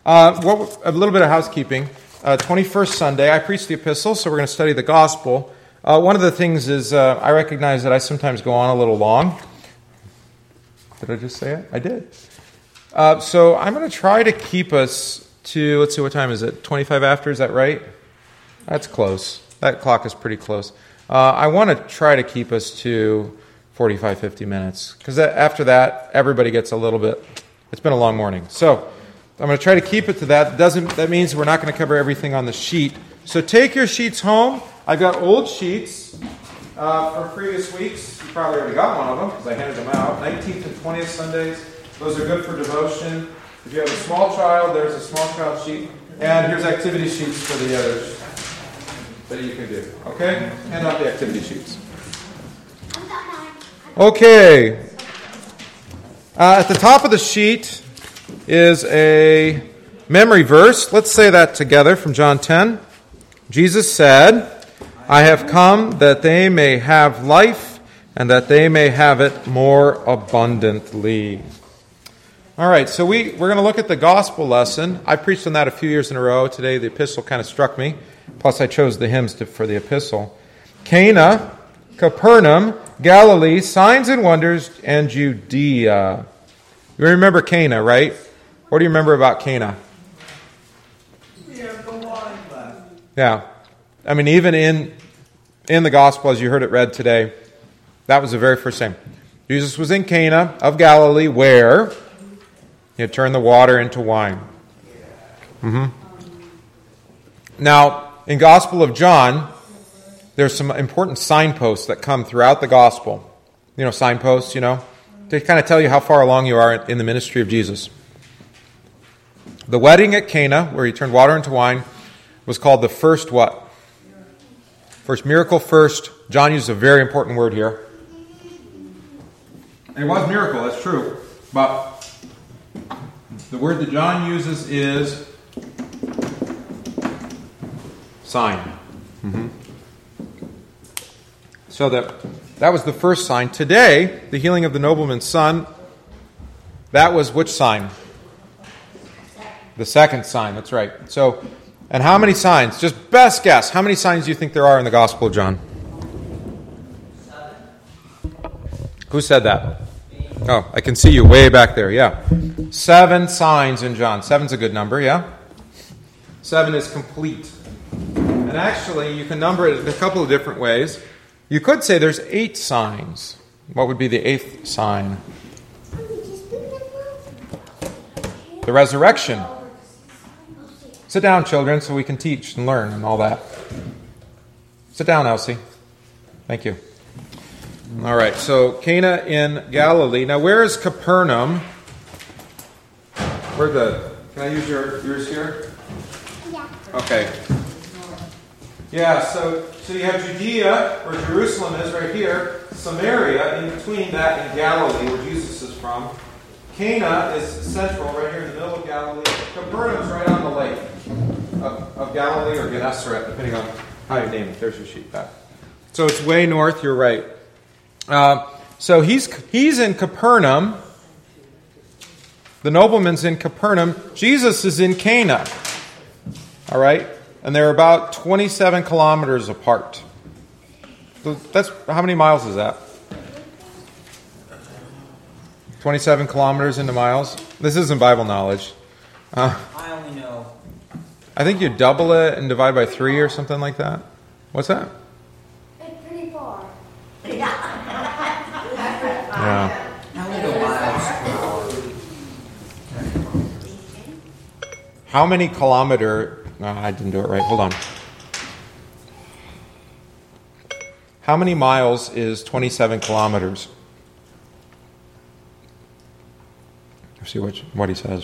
A little bit of housekeeping. 21st Sunday, I preached the epistle, so we're going to study the gospel. One of the things is I recognize that I sometimes go on a little long. Did I just say it? I did. So I'm going to try to keep us to, let's see, what time is it? 25 after, is that right? That's close. That clock is pretty close. I want to try to keep us to 45, 50 minutes, because after that, everybody gets a little bit, it's been a long morning. So I'm going to try to keep it to that. That means we're not going to cover everything on the sheet. So take your sheets home. I've got old sheets from previous weeks. You probably already got one of them because I handed them out. 19th and 20th Sundays. Those are good for devotion. If you have a small child, there's a small child sheet. And here's activity sheets for the others that you can do. Okay? Hand out the activity sheets. Okay. At the top of the sheet is a memory verse. Let's say that together from John 10. Jesus said, I have come that they may have life and that they may have it more abundantly. All right, so we're going to look at the gospel lesson. I preached on that a few years in a row. Today the epistle kind of struck me. Plus I chose the hymns for the epistle. Cana, Capernaum, Galilee, signs and wonders, and Judea. You remember Cana, right? What do you remember about Cana? Yeah. I mean, even in the gospel, as you heard it read today, that was the very first time. Jesus was in Cana of Galilee, where he had turned the water into wine. Now, in Gospel of John, there's some important signposts that come throughout the gospel. You know, signposts, to kind of tell you how far along you are in the ministry of Jesus. The wedding at Cana, where he turned water into wine, was called the first what? First miracle, first. John uses a very important word here. It was miracle, that's true. But the word that John uses is sign. So that was the first sign. Today, the healing of the nobleman's son, that was which sign? The second sign, that's right. So, and how many signs? Just best guess. How many signs do you think there are in the Gospel of John? 7. Who said that? Me. Oh, I can see you way back there, yeah. 7 signs in John. 7's a good number, yeah? 7 is complete. And actually, you can number it in a couple of different ways. You could say there's 8 signs. What would be the 8th sign? The resurrection. Sit down, children, so we can teach and learn and all that. Sit down, Elsie. Thank you. All right, so Cana in Galilee. Now, where is Capernaum? Can I use yours here? Yeah. Okay. Yeah, so you have Judea, where Jerusalem is right here. Samaria, in between that and Galilee, where Jesus is from. Cana is central, right here in the middle of Galilee. Capernaum is right on the lake of Galilee or Gennesaret, depending on how you name it. There's your sheet back. So it's way north, you're right. So he's in Capernaum. The nobleman's in Capernaum. Jesus is in Cana. All right? And they're about 27 kilometers apart. So that's how many miles is that? 27 kilometers into miles? This isn't Bible knowledge. I only know. I think you double it and divide by 3 or something like that. What's that? It's pretty far. Yeah. I only know miles per hour. How many kilometer... No, I didn't do it right. Hold on. How many miles is 27 kilometers? Let's see what he says.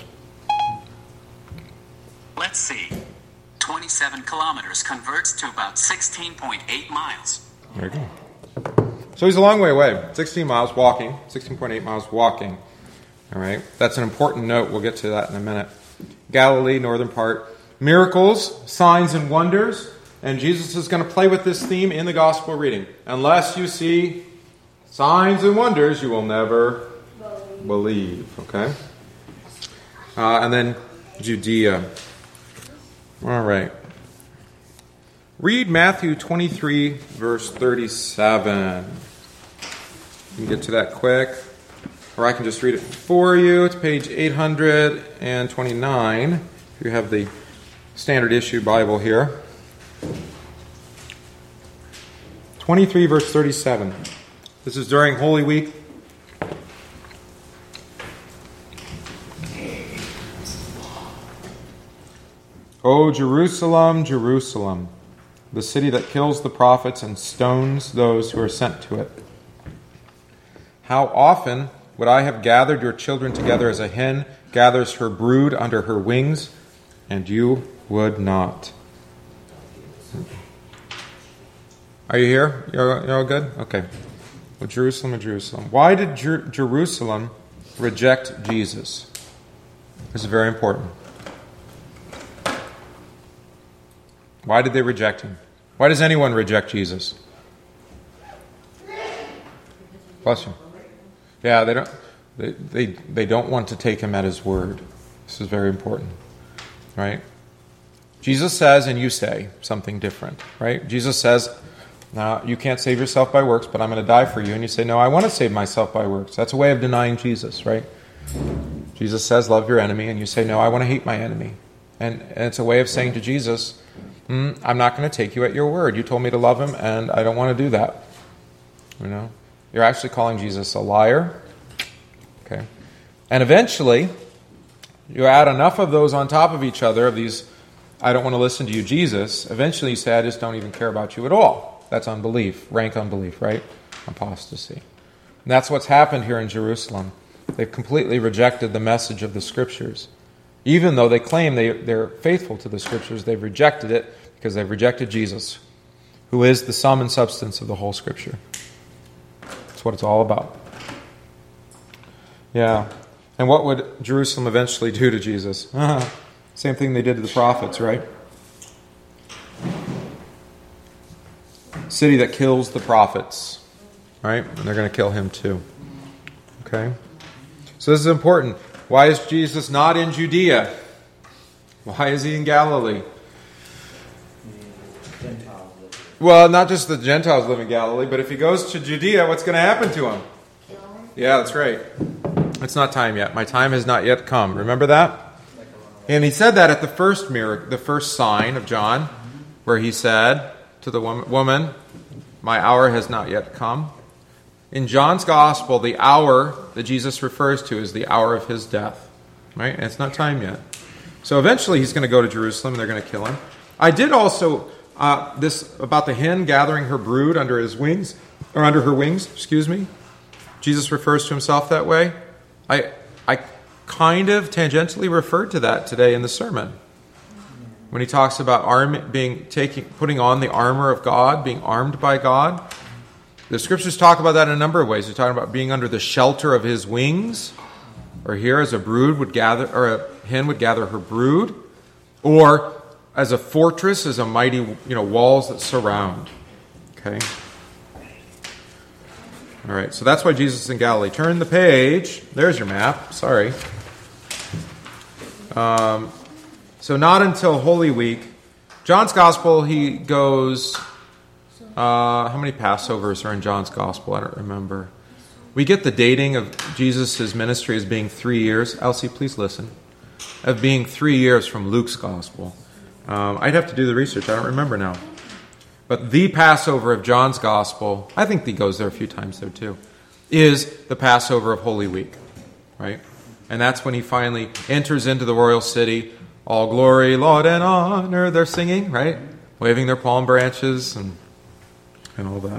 Let's see. 27 kilometers converts to about 16.8 miles. There you go. So he's a long way away. 16 miles walking. 16.8 miles walking. All right. That's an important note. We'll get to that in a minute. Galilee, northern part. Miracles, signs, and wonders. And Jesus is going to play with this theme in the gospel reading. Unless you see signs and wonders, you will never believe. Okay? And then Judea. All right. Read Matthew 23, verse 37. You can get to that quick. Or I can just read it for you. It's page 829, if you have the standard issue Bible here. 23, verse 37. This is during Holy Week. O Jerusalem, Jerusalem, the city that kills the prophets and stones those who are sent to it. How often would I have gathered your children together as a hen gathers her brood under her wings, and you would not. Are you here? You're all good? Okay. Well, Jerusalem, Jerusalem. Why did Jerusalem reject Jesus? This is very important. Why did they reject him? Why does anyone reject Jesus? Bless you. Yeah, they don't want to take him at his word. This is very important, right? Jesus says, and you say something different, right? Jesus says, "Now you can't save yourself by works, but I'm going to die for you." And you say, "No, I want to save myself by works." That's a way of denying Jesus, right? Jesus says, "Love your enemy," and you say, "No, I want to hate my enemy." And it's a way of saying to Jesus, "I'm not going to take you at your word. You told me to love him, and I don't want to do that." You know, you're actually calling Jesus a liar. Okay, and eventually, you add enough of those on top of each other, of these, "I don't want to listen to you, Jesus." Eventually, you say, "I just don't even care about you at all." That's unbelief, rank unbelief, right? Apostasy. And that's what's happened here in Jerusalem. They've completely rejected the message of the Scriptures. Even though they claim they're faithful to the Scriptures, they've rejected it because they've rejected Jesus, who is the sum and substance of the whole Scripture. That's what it's all about. Yeah. And what would Jerusalem eventually do to Jesus? Same thing they did to the prophets, right? City that kills the prophets, right? And they're going to kill him too. Okay? So this is important. Why is Jesus not in Judea? Why is he in Galilee? Well, not just the Gentiles live in Galilee, but if he goes to Judea, what's going to happen to him? Yeah, that's right. It's not time yet. My time has not yet come. Remember that? And he said that at the first miracle, the first sign of John, where he said to the woman, "My hour has not yet come." In John's Gospel, the hour that Jesus refers to is the hour of his death. Right? And it's not time yet. So eventually he's going to go to Jerusalem and they're going to kill him. I did also, this about the hen gathering her brood under his wings, or under her wings, excuse me. Jesus refers to himself that way. I kind of tangentially referred to that today in the sermon. When he talks about putting on the armor of God, being armed by God. The Scriptures talk about that in a number of ways. They're talking about being under the shelter of his wings, or here as a brood would gather, or a hen would gather her brood, or as a fortress, as a mighty, walls that surround. Okay. All right. So that's why Jesus is in Galilee. Turn the page. There's your map. Sorry. So not until Holy Week. John's Gospel, he goes... how many Passovers are in John's Gospel? I don't remember. We get the dating of Jesus' ministry as being 3 years. Elsie, please listen. Of being 3 years from Luke's Gospel. I'd have to do the research. I don't remember now. But the Passover of John's Gospel, I think he goes there a few times there too, is the Passover of Holy Week. Right? And that's when he finally enters into the royal city. All glory, laud, and honor. They're singing, right? Waving their palm branches and all that.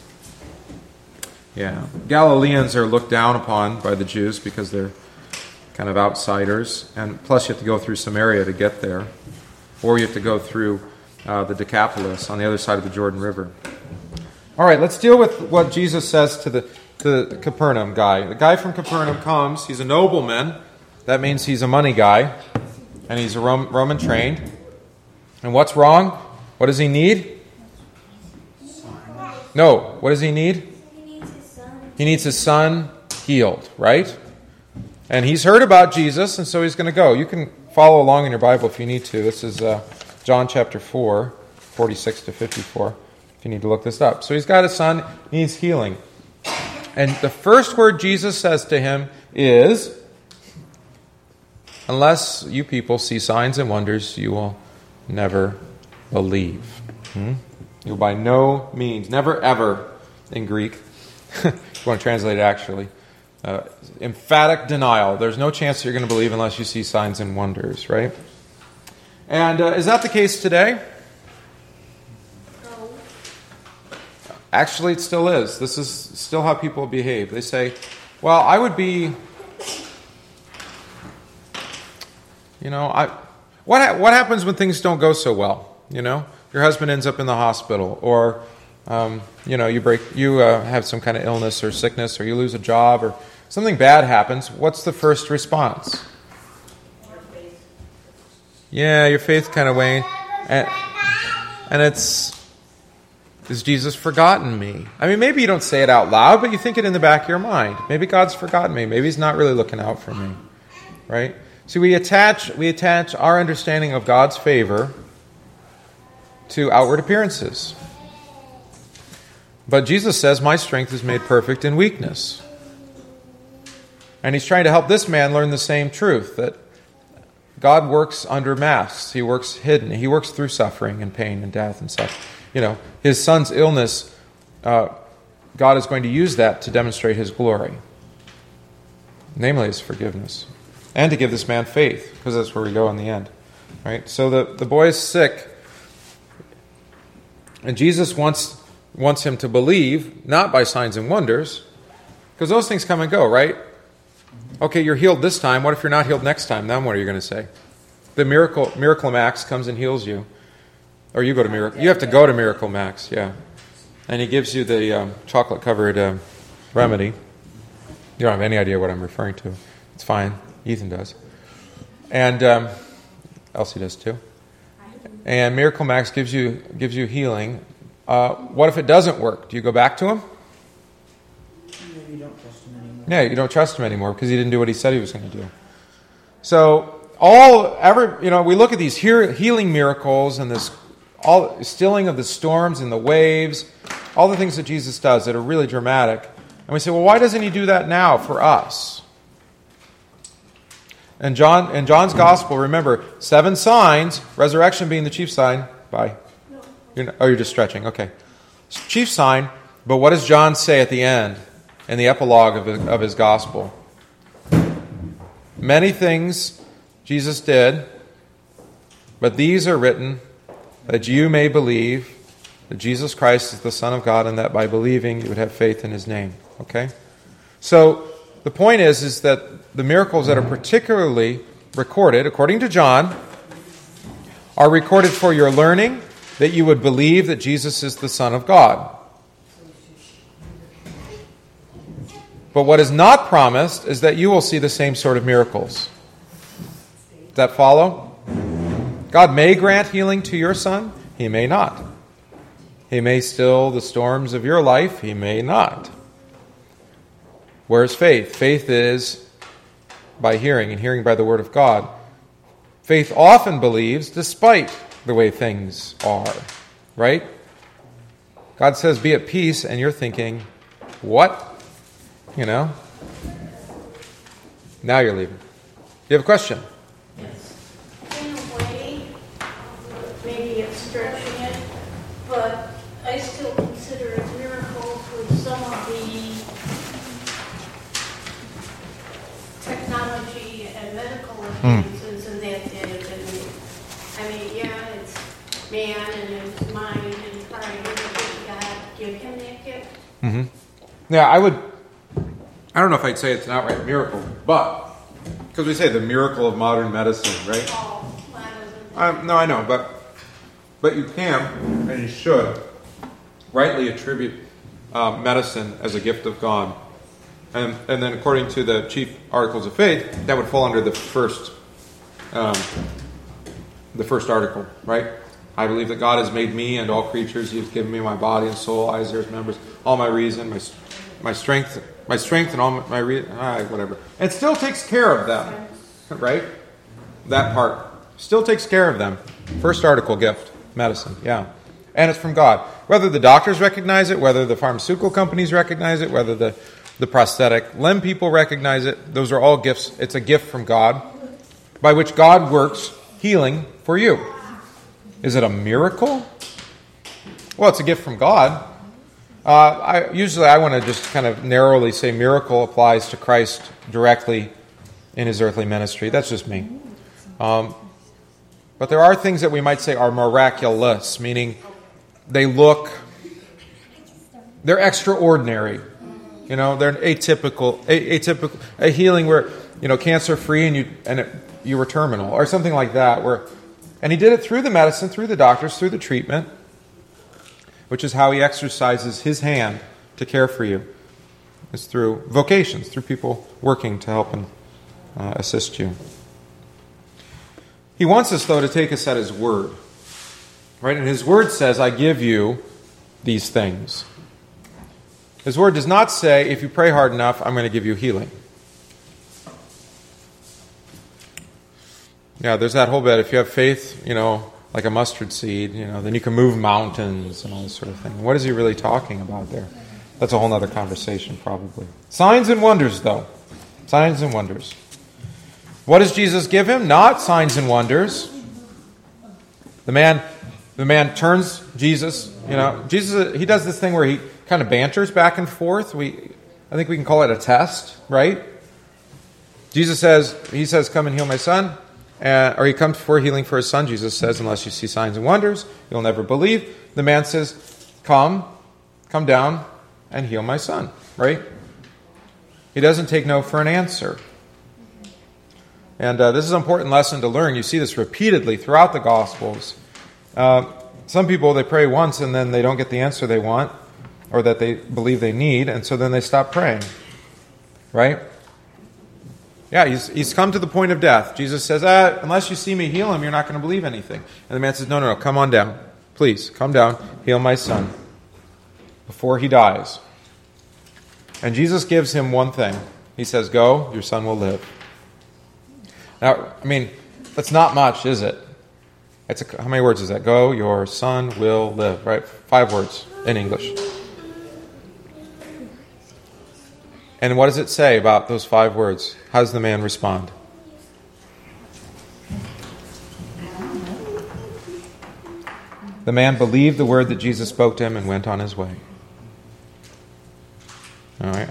Yeah. Galileans are looked down upon by the Jews because they're kind of outsiders. And plus you have to go through Samaria to get there. Or you have to go through the Decapolis on the other side of the Jordan River. All right, let's deal with what Jesus says to the Capernaum guy. The guy from Capernaum comes. He's a nobleman. That means he's a money guy. And he's a Roman trained. And what's wrong? What does he need? No, what does he need? He needs his son. He needs his son healed, right? And he's heard about Jesus, and so he's going to go. You can follow along in your Bible if you need to. This is John chapter 4, 46 to 54, if you need to look this up. So he's got a son, needs healing. And the first word Jesus says to him is, unless you people see signs and wonders, you will never believe. You'll by no means, never ever, in Greek, if you want to translate it actually, emphatic denial. There's no chance you're going to believe unless you see signs and wonders, right? And is that the case today? No. Actually, it still is. This is still how people behave. They say, well, I would be, what happens when things don't go so well? Your husband ends up in the hospital, or you have some kind of illness or sickness, or you lose a job, or something bad happens. What's the first response? Yeah, your faith kind of wanes, and it's, has Jesus forgotten me? I mean, maybe you don't say it out loud, but you think it in the back of your mind. Maybe God's forgotten me. Maybe He's not really looking out for me, right? See, we attach our understanding of God's favor to outward appearances. But Jesus says, my strength is made perfect in weakness. And He's trying to help this man learn the same truth, that God works under masks. He works hidden. He works through suffering and pain and death and such. His son's illness, God is going to use that to demonstrate His glory. Namely, His forgiveness. And to give this man faith, because that's where we go in the end. Right? So the boy is sick, and Jesus wants him to believe, not by signs and wonders, because those things come and go, right? Okay, you're healed this time. What if you're not healed next time? Then what are you going to say? The Miracle Max comes and heals you. Or you go to Miracle. You have to go to Miracle Max, yeah. And he gives you the chocolate-covered remedy. You don't have any idea what I'm referring to. It's fine. Ethan does. And Elsie does too. And Miracle Max gives you healing. What if it doesn't work? Do you go back to him? Maybe you don't trust him anymore. Yeah, you don't trust him anymore because he didn't do what he said he was going to do. So we look at these healing miracles and this all stilling of the storms and the waves, all the things that Jesus does that are really dramatic. And we say, well, why doesn't He do that now for us? And in John's Gospel, remember, 7 signs, resurrection being the chief sign. Bye. No. You're just stretching. Okay. Chief sign, but what does John say at the end, in the epilogue of his Gospel? Many things Jesus did, but these are written that you may believe that Jesus Christ is the Son of God, and that by believing you would have faith in His name. Okay? So the point is that the miracles that are particularly recorded, according to John, are recorded for your learning, that you would believe that Jesus is the Son of God. But what is not promised is that you will see the same sort of miracles. Does that follow? God may grant healing to your son. He may not. He may still the storms of your life. He may not. Where's faith? Faith is by hearing, and hearing by the Word of God. Faith often believes despite the way things are. Right? God says, be at peace, and you're thinking, what? Now you're leaving. You have a question? Yes. In a way, maybe it's stretching it, but I still consider it miracles with some of the technology and medical advances and that did. It's man and his mind and trying to get God give him that gift. Mm-hmm. Yeah, I don't know if I'd say it's an outright miracle, but because we say the miracle of modern medicine, right? No, I know, but you can and you should rightly attribute medicine as a gift of God, and then according to the chief articles of faith, that would fall under the first article, right? I believe that God has made me and all creatures. He has given me my body and soul, eyes, ears, members, all my reason, my strength. My strength and all my whatever. It still takes care of them, right? that part still takes care of them. First article gift, medicine, yeah. And it's from God. Whether the doctors recognize it, whether the pharmaceutical companies recognize it, whether the prosthetic limb people recognize it, those are all gifts. It's a gift from God by which God works healing for you. Is it a miracle? Well, it's a gift from God. I want to just kind of narrowly say miracle applies to Christ directly in his earthly ministry. That's just me. But there are things that we might say are miraculous, meaning they're extraordinary. They're atypical, a healing where, cancer-free and you were terminal, or something like that. And he did it through the medicine, through the doctors, through the treatment, which is how he exercises his hand to care for you. It's through vocations, through people working to help and assist you. He wants us, though, to take us at his word. Right? And his word says, I give you these things. His word does not say, if you pray hard enough, I'm going to give you healing. Yeah, there's that whole bit. If you have faith, like a mustard seed, then you can move mountains and all this sort of thing. What is he really talking about there? That's a whole other conversation, probably. Signs and wonders, though. Signs and wonders. What does Jesus give him? Not signs and wonders. The man turns Jesus. Jesus, he does this thing where he kind of banters back and forth. I think we can call it a test, right? Jesus says, come and heal my son. Or he comes for healing for his son. Jesus says, unless you see signs and wonders, you'll never believe. The man says, come down and heal my son, right? He doesn't take no for an answer. And this is an important lesson to learn. You see this repeatedly throughout the Gospels. Some people, they pray once and then they don't get the answer they want or that they believe they need, and so then they stop praying, right? Yeah, he's come to the point of death. Jesus says, unless you see me heal him, you're not going to believe anything. And the man says, no, come on down. Please, come down, heal my son before he dies. And Jesus gives him one thing. He says, go, your son will live. Now, that's not much, is it? How many words is that? Go, your son will live, right? 5 words in English. And what does it say about those 5 words? How does the man respond? The man believed the word that Jesus spoke to him and went on his way. All right.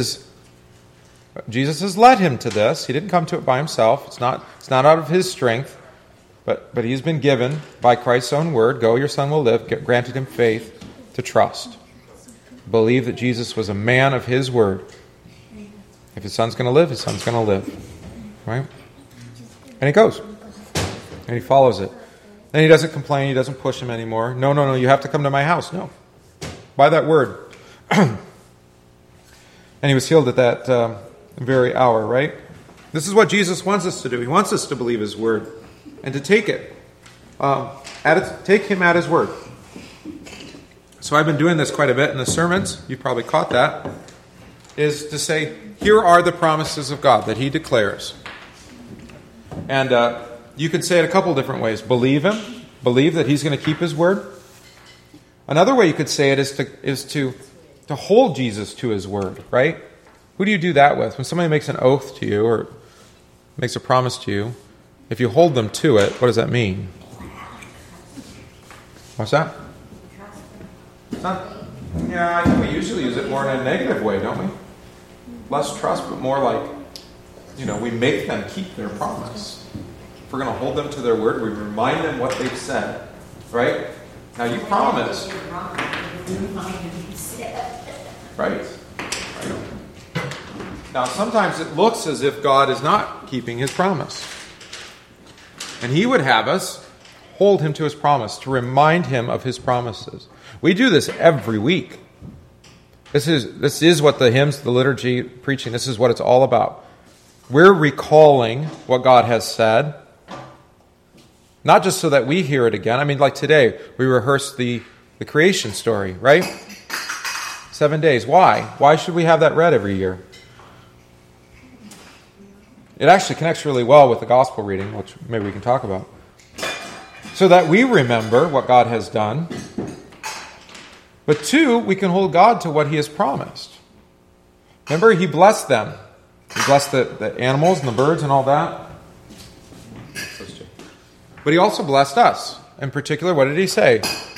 Jesus has led him to this. He didn't come to it by himself. It's not out of his strength, but he's been given by Christ's own word. Go, your son will live. Granted him faith to trust. Believe that Jesus was a man of his word. If his son's going to live, his son's going to live. Right? And he goes. And he follows it. And he doesn't complain. He doesn't push him anymore. No, you have to come to my house. No. By that word. And he was healed at that very hour, right? This is what Jesus wants us to do. He wants us to believe his word and to take it. Take him at his word. So I've been doing this quite a bit in the sermons. You probably caught that. Is to say, here are the promises of God that he declares. And you could say it a couple different ways. Believe him. Believe that he's going to keep his word. Another way you could say it is to hold Jesus to his word, right? Who do you do that with? When somebody makes an oath to you or makes a promise to you, if you hold them to it, what does that mean? What's that? I think we usually use it more in a negative way, don't we? Less trust, but more like, we make them keep their promise. If we're going to hold them to their word, we remind them what they've said, right? Now you promise. Right. Now sometimes it looks as if God is not keeping his promise. And he would have us hold him to his promise, to remind him of his promises. We do this every week. This is what the hymns, the liturgy, preaching, this is what it's all about. We're recalling what God has said, not just so that we hear it again. Like today, we rehearsed the creation story, right? 7 days. Why? Why should we have that read every year? it actually connects really well with the gospel reading, which maybe we can talk about. So that we remember what God has done. But 2, we can hold God to what he has promised. Remember, he blessed them. He blessed the animals and the birds and all that. But he also blessed us. In particular, what did he say?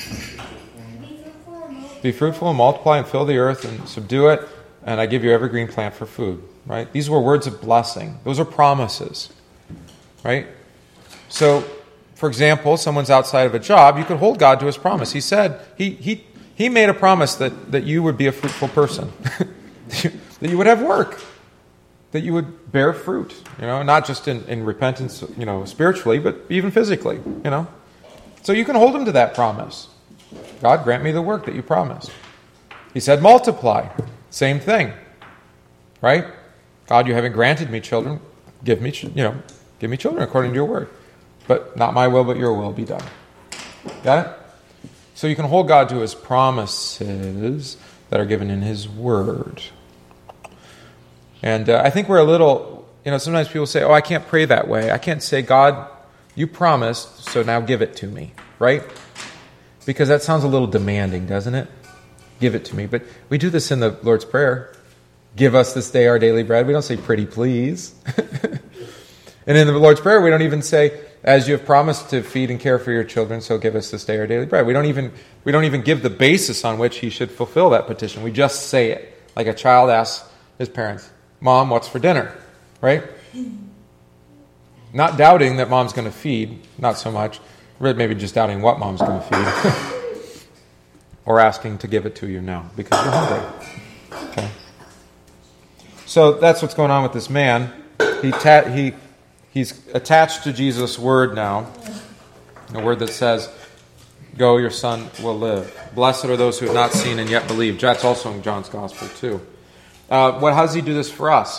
Be fruitful and multiply and fill the earth and subdue it, and I give you every green plant for food. Right? These were words of blessing. Those are promises. Right? So, for example, someone's outside of a job, you could hold God to his promise. He said, he made a promise that you would be a fruitful person. That you would have work. That you would bear fruit. Not just in repentance, spiritually, but even physically, So you can hold him to that promise. God, grant me the work that you promised. He said, multiply. Same thing. Right? God, you haven't granted me children. Give me children according to your word. But not my will, but your will be done. Got it? So you can hold God to his promises that are given in his word. And I think we're a little, sometimes people say, I can't pray that way. I can't say, God, you promised, so now give it to me. Right? Because that sounds a little demanding, doesn't it? Give it to me. But we do this in the Lord's Prayer. Give us this day our daily bread. We don't say, pretty please. And in the Lord's Prayer, we don't even say, as you have promised to feed and care for your children, so give us this day our daily bread. We don't even give the basis on which he should fulfill that petition. We just say it. Like a child asks his parents, Mom, what's for dinner? Right? Not doubting that mom's going to feed, not so much. Maybe just doubting what mom's going to feed. Or asking to give it to you now because you're hungry. Okay. So that's what's going on with this man. He's attached to Jesus' word now. A word that says, go, your son will live. Blessed are those who have not seen and yet believe. That's also in John's gospel too. How does he do this for us?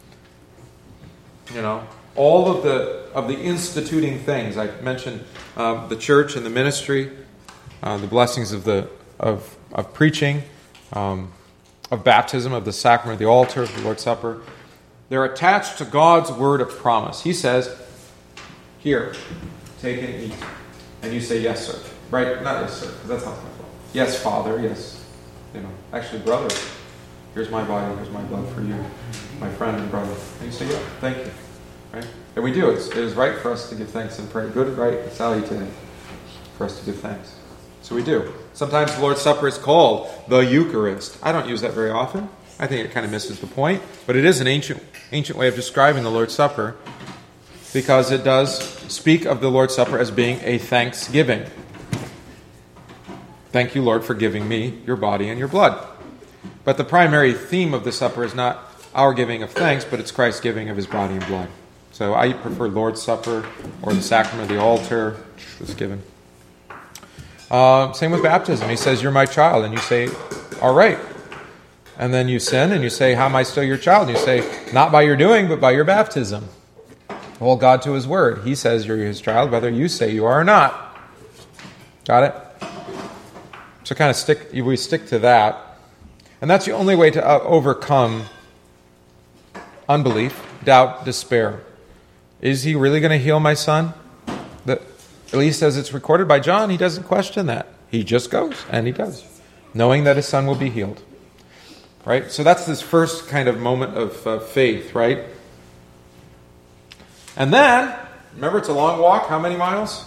All of the instituting things. I mentioned the church and the ministry, the blessings of preaching, of baptism, of the sacrament of the altar, of the Lord's Supper. They're attached to God's word of promise. He says, here, take and eat. And you say, yes, sir. Right? Not yes, sir, because that's not my fault. Yes, Father, yes. Actually, brother, here's my body, here's my blood for you, my friend and brother. And you say, yeah, thank you. Right? And we do. It is right for us to give thanks and pray. Good, right, salutary for us to give thanks. So we do. Sometimes the Lord's Supper is called the Eucharist. I don't use that very often. I think it kind of misses the point. But it is an ancient way of describing the Lord's Supper because it does speak of the Lord's Supper as being a thanksgiving. Thank you, Lord, for giving me your body and your blood. But the primary theme of the supper is not our giving of thanks, but it's Christ's giving of his body and blood. So I prefer Lord's Supper or the sacrament of the altar that's given. Same with baptism. He says, you're my child. And you say, all right. And then you sin and you say, how am I still your child? And you say, not by your doing, but by your baptism. Hold God to his word. He says you're his child, whether you say you are or not. Got it? So we stick to that. And that's the only way to overcome unbelief, doubt, despair. Is he really going to heal my son? At least as it's recorded by John, he doesn't question that. He just goes, and he does, knowing that his son will be healed. Right? So that's this first kind of moment of faith, right? And then, remember, it's a long walk. How many miles?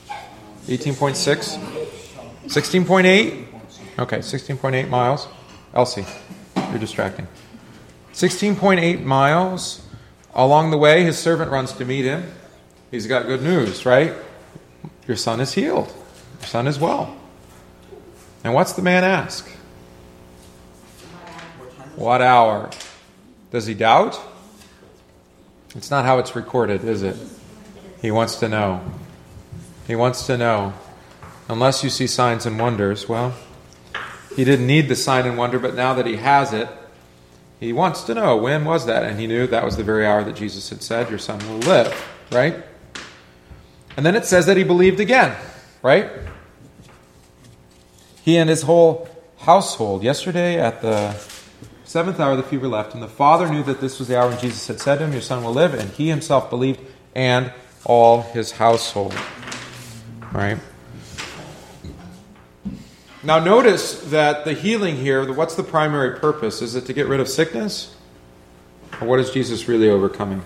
18.6? 16.8? Okay, 16.8 miles. Elsie, you're distracting. 16.8 miles. Along the way, his servant runs to meet him. He's got good news, right? Your son is healed. Your son is well. And what's the man ask? What hour? Does he doubt? It's not how it's recorded, is it? He wants to know. He wants to know. Unless you see signs and wonders, well, he didn't need the sign and wonder, but now that he has it, he wants to know, when was that? And he knew that was the very hour that Jesus had said, your son will live, right? And then it says that he believed again, right? He and his whole household. Yesterday at the 7th hour the fever left him. The father knew that this was the hour when Jesus had said to him, your son will live, and he himself believed, and all his household. All right. Now notice that the healing here, what's the primary purpose? Is it to get rid of sickness? Or what is Jesus really overcoming?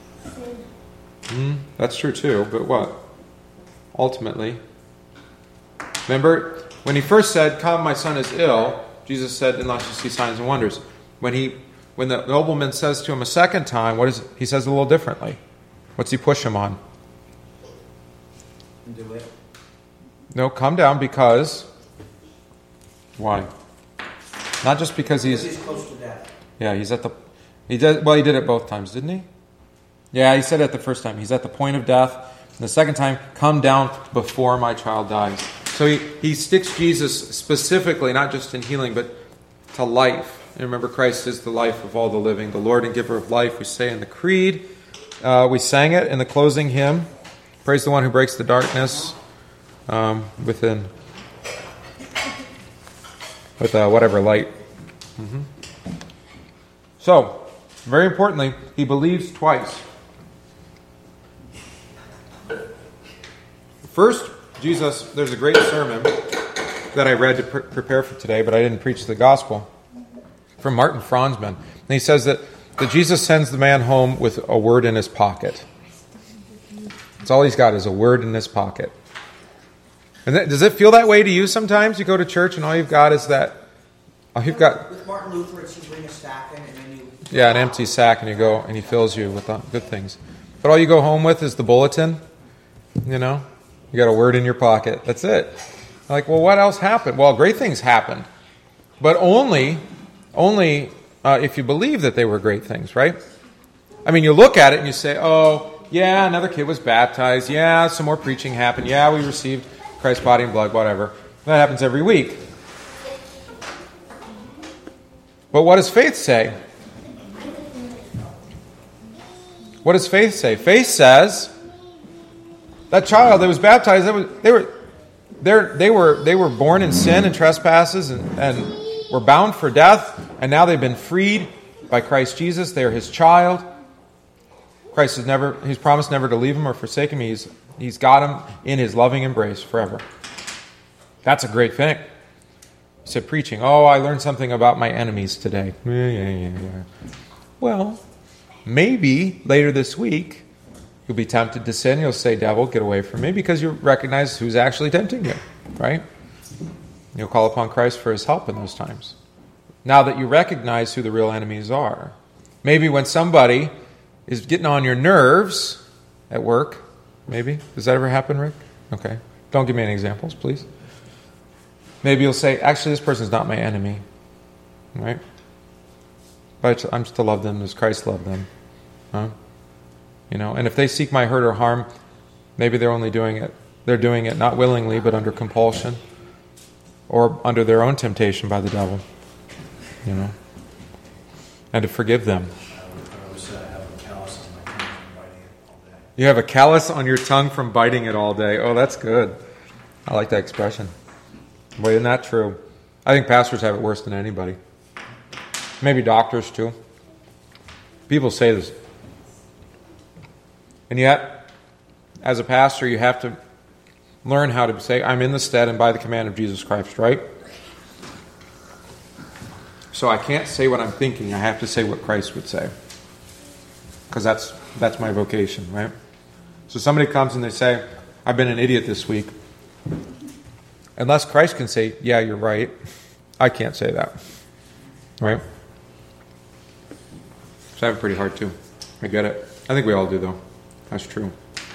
That's true too, but what? Ultimately. Remember, when he first said, come, my son is ill, Jesus said, unless you see signs and wonders. When the nobleman says to him a second time, he says a little differently. What's he push him on? Do it. No, come down because... Why? Not just because He's close to death. Yeah, he did it both times, didn't he? Yeah, he said it the first time. He's at the point of death. And the second time, come down before my child dies. So he sticks Jesus specifically, not just in healing, but to life. And remember, Christ is the life of all the living, the Lord and giver of life, we say in the Creed. We sang it in the closing hymn. Praise the one who breaks the darkness within, with whatever light. So, very importantly, he believes twice. First, Jesus, there's a great sermon that I read to prepare for today, but I didn't preach the gospel, from Martin Franzmann. And he says that Jesus sends the man home with a word in his pocket. That's all he's got is a word in his pocket. And does it feel that way to you sometimes? You go to church and all you've got is that... All you've got... With Martin Luther, it's you bring a sack in and then you... Yeah, an empty sack, and you go and he fills you with good things. But all you go home with is the bulletin, you know? You got a word in your pocket. That's it. Like, well, what else happened? Well, great things happened. But only if you believe that they were great things, right? I mean, you look at it and you say, oh, yeah, another kid was baptized. Yeah, some more preaching happened. Yeah, we received Christ's body and blood, whatever. That happens every week. But what does faith say? What does faith say? Faith says that child that was baptized, they were born in sin and trespasses and were bound for death, and now they've been freed by Christ Jesus. They are his child. Christ he's promised never to leave him or forsake him. He's got him in his loving embrace forever. That's a great thing. He said, preaching, I learned something about my enemies today. Yeah. Well, maybe later this week, you'll be tempted to sin. You'll say, devil, get away from me, because you recognize who's actually tempting you, right? You'll call upon Christ for his help in those times. Now that you recognize who the real enemies are. Maybe when somebody is getting on your nerves at work, maybe. Does that ever happen, Rick? Okay. Don't give me any examples, please. Maybe you'll say, actually, this person's not my enemy, right? But I'm to love them as Christ loved them. Huh? You know, and if they seek my hurt or harm, maybe they're doing it not willingly, but under compulsion, or under their own temptation by the devil. You know, and to forgive them. You have a callus on your tongue from biting it all day. Oh, that's good. I like that expression. Boy, isn't that true? I think pastors have it worse than anybody. Maybe doctors too. People say this. And yet, as a pastor, you have to learn how to say, I'm in the stead and by the command of Jesus Christ, right? So I can't say what I'm thinking. I have to say what Christ would say. Because that's my vocation, right? So somebody comes and they say, I've been an idiot this week. Unless Christ can say, yeah, you're right, I can't say that. Right? So I have it pretty hard too. I get it. I think we all do, though. That's true.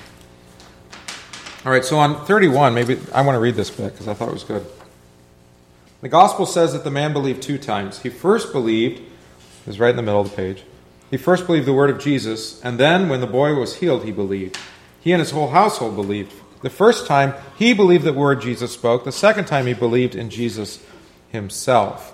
All right, so on 31, maybe I want to read this bit because I thought it was good. The gospel says that the man believed 2 times. He first believed, it's right in the middle of the page, he first believed the word of Jesus, and then when the boy was healed, he believed. He and his whole household believed. The first time, he believed the word Jesus spoke. The second time, he believed in Jesus himself.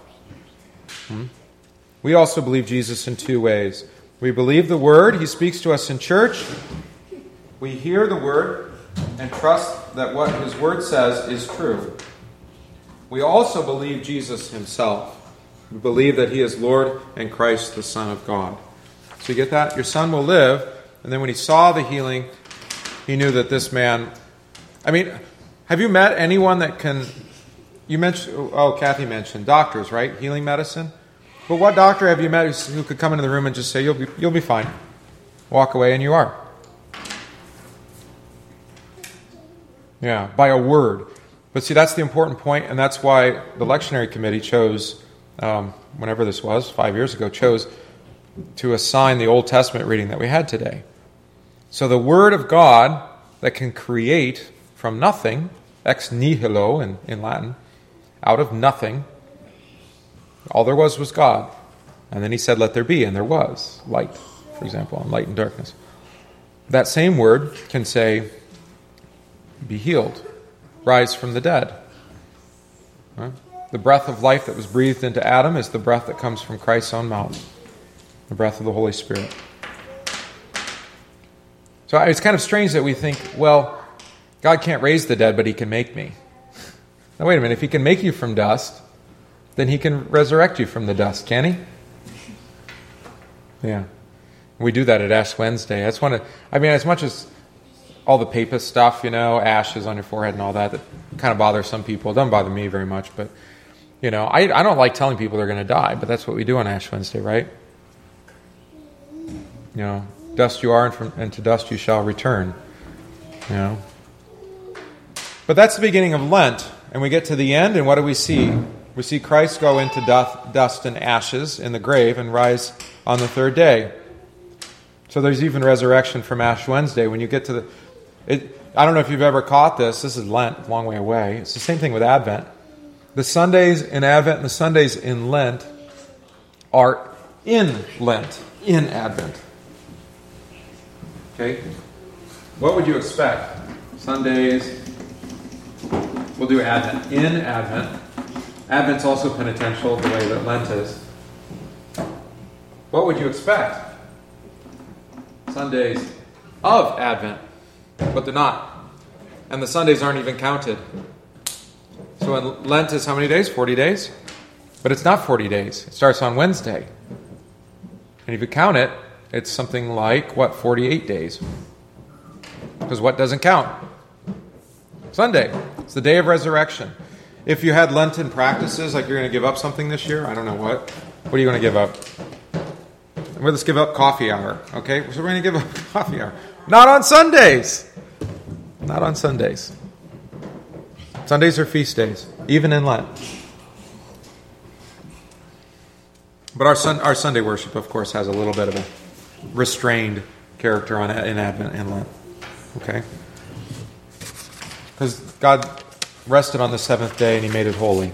We also believe Jesus in 2 ways. We believe the word. He speaks to us in church. We hear the word and trust that what his word says is true. We also believe Jesus himself. We believe that he is Lord and Christ, the Son of God. So you get that? Your son will live. And then when he saw the healing, he knew that this man... I mean, have you met anyone that can... You mentioned... Oh, Kathy mentioned doctors, right? Healing medicine. But what doctor have you met who could come into the room and just say, you'll be fine. Walk away and you are. Yeah, by a word. But see, that's the important point, and that's why the lectionary committee chose, whenever this was, 5 years ago, chose to assign the Old Testament reading that we had today. So the Word of God that can create from nothing, ex nihilo in Latin, out of nothing, all there was God. And then he said, let there be, and there was light, for example, and light and darkness. That same word can say, be healed, rise from the dead. Right? The breath of life that was breathed into Adam is the breath that comes from Christ's own mouth, the breath of the Holy Spirit. So it's kind of strange that we think, well, God can't raise the dead, but he can make me. Now wait a minute, if he can make you from dust, then he can resurrect you from the dust, can he? Yeah. We do that at Ash Wednesday. That's one of, as much as all the papist stuff, ashes on your forehead and all that kind of bothers some people. It doesn't bother me very much, but, I don't like telling people they're going to die, but that's what we do on Ash Wednesday, right? Dust you are, and to dust you shall return. But that's the beginning of Lent, and we get to the end, and what do we see? We see Christ go into dust and ashes in the grave and rise on the third day. So there's even resurrection from Ash Wednesday. When you get to I don't know if you've ever caught this. This is Lent, a long way away. It's the same thing with Advent. The Sundays in Advent and the Sundays in Lent are in Lent, in Advent. Okay? What would you expect? Sundays, we'll do Advent. In Advent. Advent's also penitential the way that Lent is. What would you expect? Sundays of Advent. But they're not. And the Sundays aren't even counted. So Lent is how many days? 40 days? But it's not 40 days. It starts on Wednesday. And if you count it, it's something like, 48 days? Because what doesn't count? Sunday. It's the day of resurrection. If you had Lenten practices, like you're going to give up something this year, I don't know what. What are you going to give up? Well, let's give up coffee hour. Okay? So we're going to give up coffee hour. Not on Sundays. Not on Sundays. Sundays are feast days, even in Lent. But our Sunday worship, of course, has a little bit of a restrained character in Advent and Lent. Okay? Because God rested on the seventh day and he made it holy.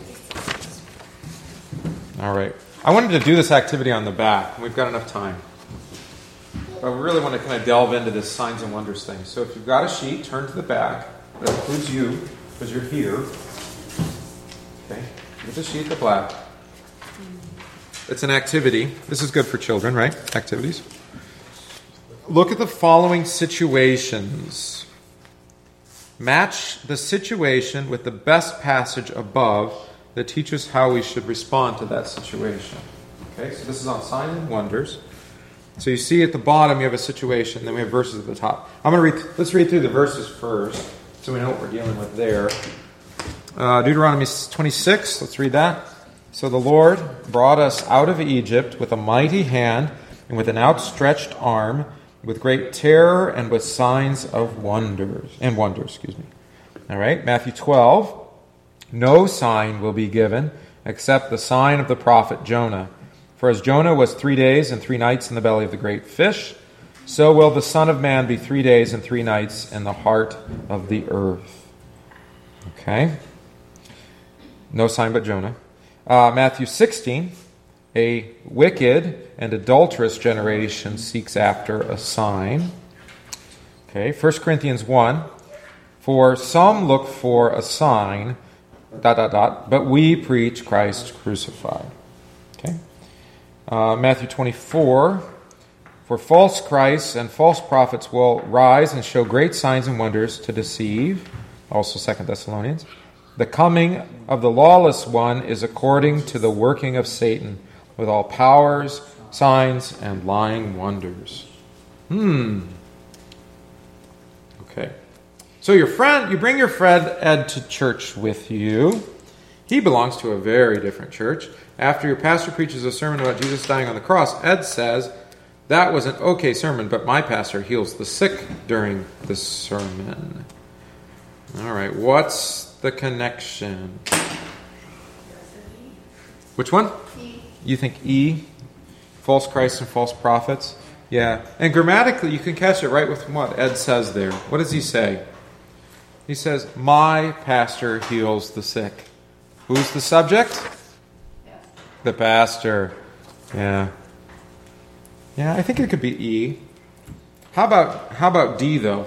All right. I wanted to do this activity on the back. We've got enough time. But we really want to kind of delve into this signs and wonders thing. So if you've got a sheet, turn to the back. That includes you, because you're here. Okay. Get the sheet, the black. It's an activity. This is good for children, right? Activities. Look at the following situations. Match the situation with the best passage above that teaches how we should respond to that situation. Okay, so this is on signs and wonders. So you see at the bottom you have a situation, then we have verses at the top. Let's read through the verses first, so we know what we're dealing with there. Deuteronomy 26, let's read that. So the Lord brought us out of Egypt with a mighty hand and with an outstretched arm, with great terror and with signs of wonders. All right, Matthew 12. No sign will be given except the sign of the prophet Jonah. For as Jonah was 3 days and 3 nights in the belly of the great fish, so will the Son of Man be 3 days and 3 nights in the heart of the earth. Okay. No sign but Jonah. Matthew 16. A wicked and adulterous generation seeks after a sign. Okay. 1 Corinthians 1. For some look for a sign, ... but we preach Christ crucified. Okay. Matthew 24, for false Christs and false prophets will rise and show great signs and wonders to deceive. Also 2 Thessalonians. The coming of the lawless one is according to the working of Satan, with all powers, signs, and lying wonders. Okay. So you bring your friend Ed to church with you. He belongs to a very different church. After your pastor preaches a sermon about Jesus dying on the cross, Ed says, that was an okay sermon, but my pastor heals the sick during the sermon. All right, what's the connection? Which one? E. You think E? False Christs and false prophets? Yeah. And grammatically, you can catch it right with what Ed says there. What does he say? He says, my pastor heals the sick. Who's the subject? The pastor. Yeah. Yeah, I think it could be E. How about D, though?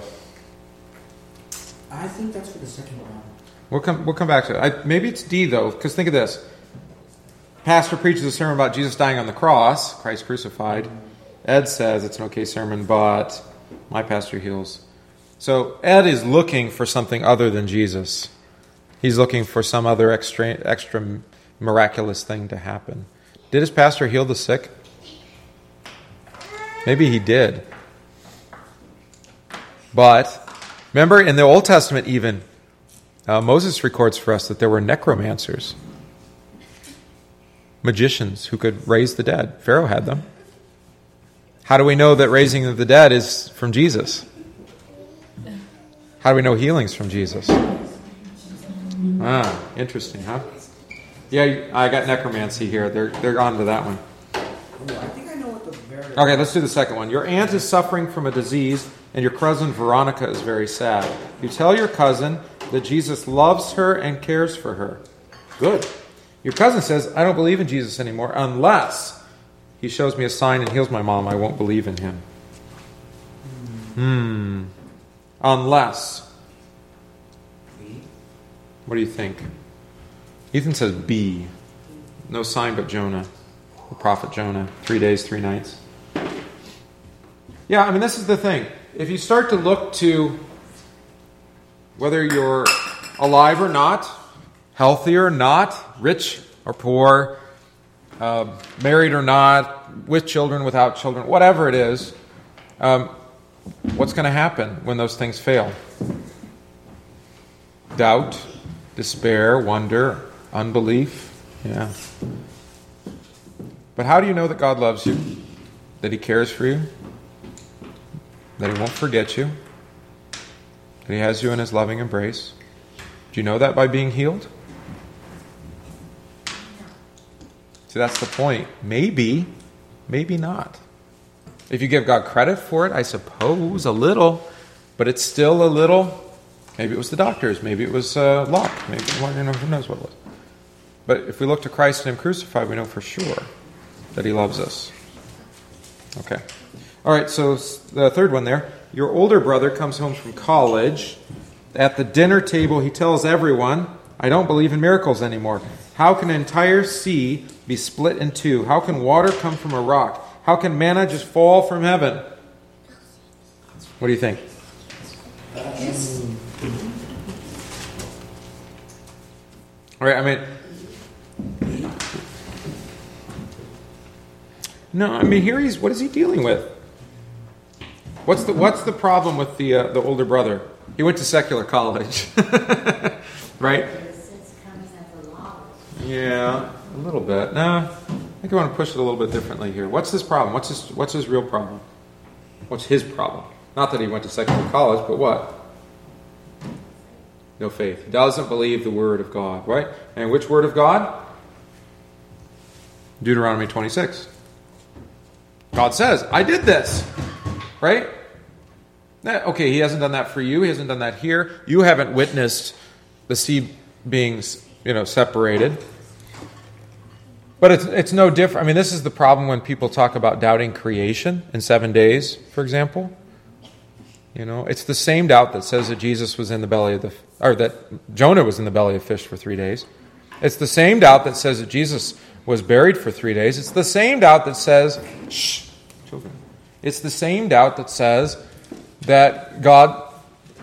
I think that's for the second round. We'll come back to it. Maybe it's D, though, because think of this. Pastor preaches a sermon about Jesus dying on the cross, Christ crucified. Ed says it's an okay sermon, but my pastor heals. So Ed is looking for something other than Jesus. He's looking for some other extra miraculous thing to happen. Did his pastor heal the sick? Maybe he did. But remember, in the Old Testament even, Moses records for us that there were necromancers, magicians who could raise the dead. Pharaoh had them. How do we know that raising of the dead is from Jesus? How do we know healing's from Jesus? Interesting, huh? Yeah, I got necromancy here. They're on to that one. I think I know what the very... Okay, let's do the second one. Your aunt is suffering from a disease, and your cousin Veronica is very sad. You tell your cousin that Jesus loves her and cares for her. Good. Your cousin says, I don't believe in Jesus anymore unless he shows me a sign and heals my mom. I won't believe in him. Unless. What do you think? Ethan says B. No sign but Jonah. The prophet Jonah. 3 days, 3 nights. Yeah, I mean, this is the thing. If you start to look to whether you're alive or not, healthy or not, rich or poor, married or not, with children, without children, whatever it is, what's going to happen when those things fail? Doubt, despair, wonder, unbelief. Yeah. But how do you know that God loves you? That he cares for you? That he won't forget you? That he has you in his loving embrace? Do you know that by being healed? See, that's the point. Maybe, maybe not. If you give God credit for it, I suppose a little, but it's still a little. Maybe it was the doctors. Maybe it was luck. Maybe, who knows what it was. But if we look to Christ and him crucified, we know for sure that he loves us. Okay. All right, so the third one there. Your older brother comes home from college. At the dinner table, he tells everyone, I don't believe in miracles anymore. How can an entire sea be split in two? How can water come from a rock? How can manna just fall from heaven? What do you think? All right, I mean... No, I mean, here what is he dealing with? What's the problem with the older brother? He went to secular college, right? Yeah, a little bit. No, I think I want to push it a little bit differently here. What's his problem? What's his real problem? What's his problem? Not that he went to secular college, but what? No faith. He doesn't believe the word of God, right? And which word of God? Deuteronomy 26. God says, I did this. Right? Okay, he hasn't done that for you. He hasn't done that here. You haven't witnessed the sea being, separated. But it's no different. I mean, this is the problem when people talk about doubting creation in 7 days, for example. It's the same doubt that says that Jesus was in the belly of that Jonah was in the belly of fish for 3 days. It's the same doubt that says that Jesus was buried for 3 days. It's the same doubt that says, children. It's the same doubt that says that God